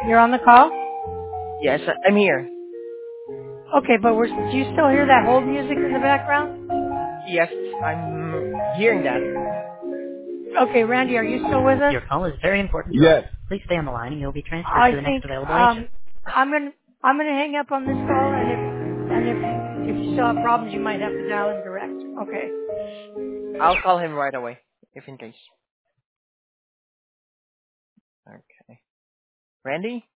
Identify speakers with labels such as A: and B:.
A: You're on the call?
B: Yes, I'm here.
A: Okay, but do you still hear that hold music in the background?
B: Yes, I'm hearing that.
A: Okay, Randy, are you still with us?
C: Your call is very important to us.
D: Yes.
C: Please stay on the line and you'll be transferred
A: I
C: to the next
A: think
C: available agent.
A: I'm gonna hang up on this call, and if you still have problems, you might have to dial him direct. Okay.
B: I'll call him right away, if in case. Okay. Randy?